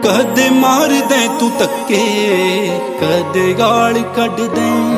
कदे मार दे तू तक्के, कदे गाल कढ दे।